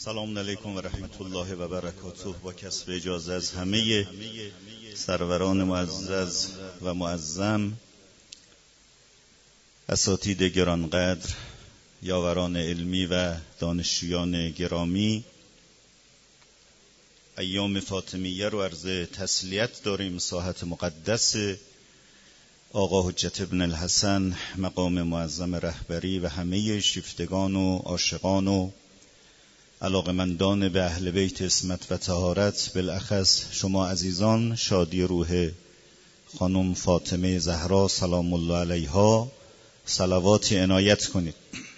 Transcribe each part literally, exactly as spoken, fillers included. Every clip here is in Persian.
سلام علیکم و رحمت الله و برکاته. با کسب اجازه از همه سروران معزز و معظم، اساتید گرانقدر، یاوران علمی و دانشجویان گرامی، ایام فاطمیه رو عرض تسلیت داریم. ساحت مقدس آقا حجت ابن الحسن مقام معظم رهبری و همه شیفتگان و عاشقان و علاقمندان به اهل بیت عصمت و طهارت، بالاخص شما عزیزان، شادی روح خانم فاطمه زهرا سلام الله علیها صلواتی عنایت کنید.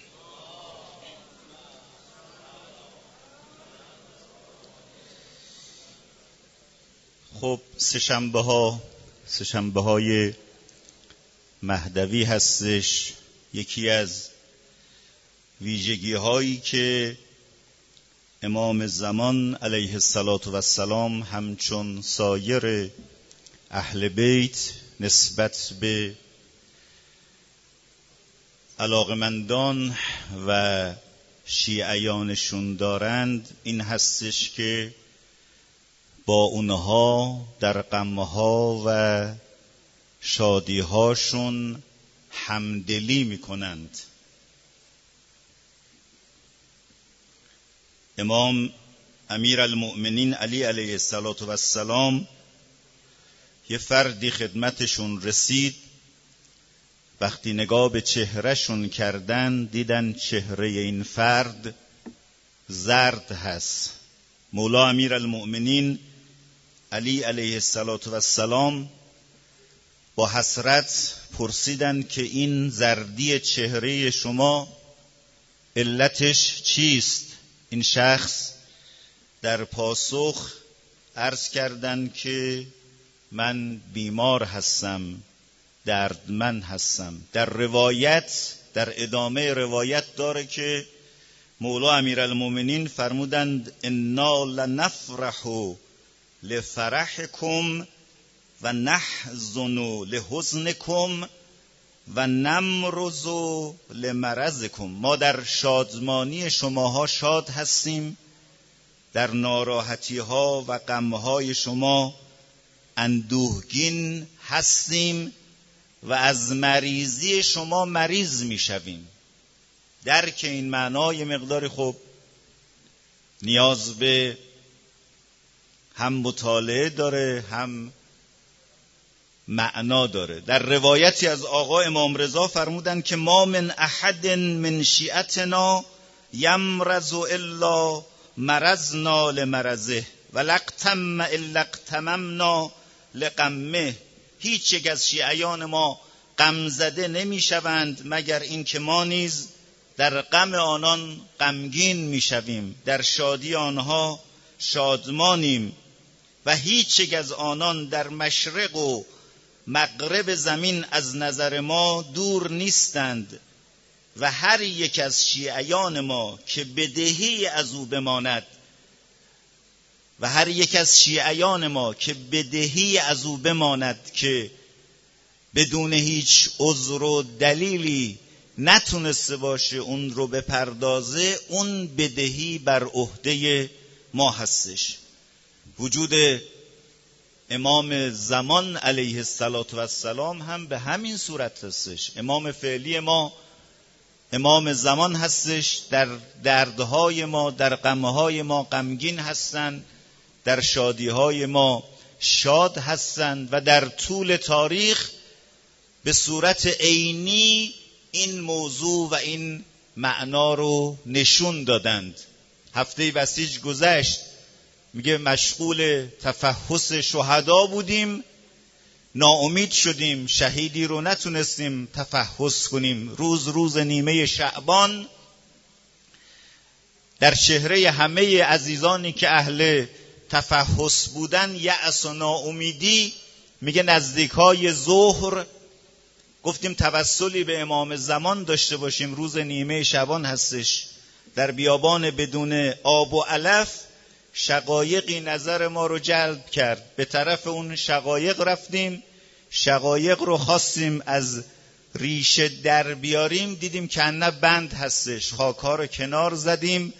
خب سه‌شنبه ها سه‌شنبه های مهدوی هستش. یکی از ویژگی هایی که امام زمان علیه السلام همچون سایر اهل بیت نسبت به علاقمندان و شیعیانشون دارند این هستش که با اونها در غمها و شادیهاشون همدلی میکنند. امام امیر المؤمنین علی علیه السلام یه فردی خدمتشون رسید. وقتی نگاه به چهرهشون کردن دیدن چهره این فرد زرد هست. مولا امیر المؤمنین علی علیه السلام با حسرت پرسیدن که این زردی چهره شما علتش چیست؟ این شخص در پاسخ عرض کردند که من بیمار هستم، دردمند هستم. در روایت، در ادامه روایت داره که مولا امیرالمومنین فرمودند انا لنفرح لفرحکم و نحزن لحزنکم و نمرض لمرضکم. ما در شادمانی شماها شاد هستیم، در ناراحتی ها و غم های شما اندوهگین هستیم و از مریضی شما مریض میشویم. درک این معنای مقداری خوب نیاز به هم مطالعه داره هم معنا داره. در روایتی از آقا امام رضا فرمودن که ما من احد من شیعتنا یمرض الا مرضنا لمرضه و لقتم الا اقتممنا لقمه. هیچ یک از شیعیان ما غم زده نمی شوند مگر این که ما نیز در غم آنان غمگین می شویم، در شادی آنها شادمانیم و هیچ یک از آنان در مشرق و مغرب زمین از نظر ما دور نیستند و هر یک از شیعیان ما که بدهی از او بماند و هر یک از شیعیان ما که بدهی از او بماند که بدون هیچ عذر و دلیلی نتونسته باشه اون رو بپردازه، اون بدهی بر عهده ما هستش. وجود امام زمان علیه السلام هم به همین صورت هستش. امام فعلی ما امام زمان هستش، در دردهای ما، در غمهای ما غمگین هستند، در شادیهای ما شاد هستند و در طول تاریخ به صورت عینی این موضوع و این معنا رو نشون دادند. هفته بسیج گذشت میگه مشغول تفحص شهدا بودیم، ناامید شدیم، شهیدی رو نتونستیم تفحص کنیم. روز روز نیمه شعبان در چهره همه عزیزانی که اهل تفحص بودن یأس و ناامیدی. میگه نزدیکای ظهر گفتیم توسلی به امام زمان داشته باشیم. روز نیمه شعبان هستش، در بیابان بدون آب و علف شقایقی نظر ما رو جلب کرد. به طرف اون شقایق رفتیم، شقایق رو خواستیم از ریشه در بیاریم، دیدیم که نه بند هستش. خاک‌ها رو کنار زدیم،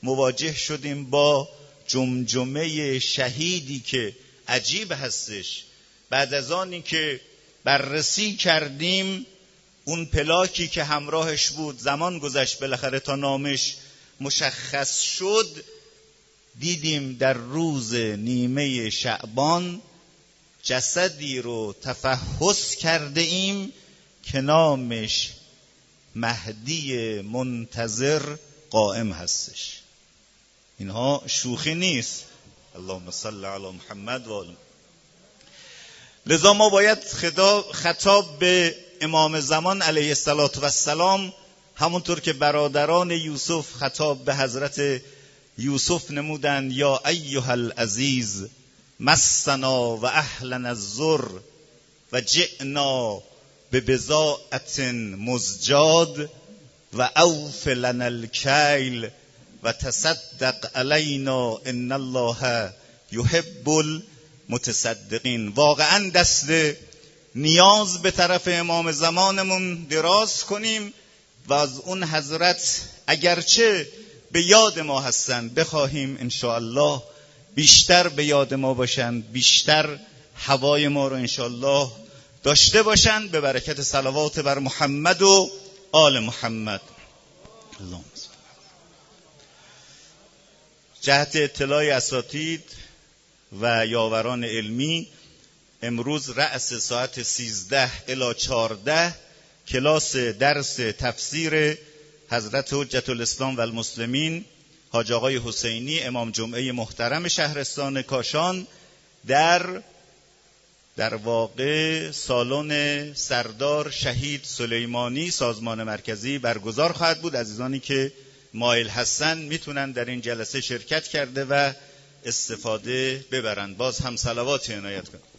مواجه شدیم با جمجمه شهیدی که عجیب هستش. بعد از آنی که بررسی کردیم اون پلاکی که همراهش بود، زمان گذشت بالاخره تا نامش مشخص شد، دیدیم در روز نیمه شعبان جسدی رو تفحص کرده ایم که نامش مهدی منتظر قائم هستش. اینها شوخی نیست. اللهم صل علی محمد و آل. لذا ما باید خطاب به امام زمان علیه السلام همونطور که برادران یوسف خطاب به حضرت یوسف نمودند: یا ایها العزیز مسنا و اهلنا الضر و جئنا ببضاعة مزجاد و اوف لنا الکیل و تصدق علینا ان الله یحب المتصدقین. واقعا دست نیاز به طرف امام زمانمون دراز کنیم و از اون حضرت اگرچه به یاد ما هستند بخواهیم انشاءالله بیشتر به یاد ما باشند، بیشتر هوای ما رو انشاءالله داشته باشند، به برکت صلوات بر محمد و آل محمد. اللهم صل. جهت اطلاع اساتید و یاوران علمی، امروز رأس ساعت سیزده الی چهارده کلاس درس تفسیر حضرت حجت الاسلام و المسلمین حاج آقای حسینی امام جمعه محترم شهرستان کاشان در در واقع سالن سردار شهید سلیمانی سازمان مرکزی برگزار خواهد بود. عزیزانی که مایل هستن میتونن در این جلسه شرکت کرده و استفاده ببرند. باز هم صلوات عنایت کنید.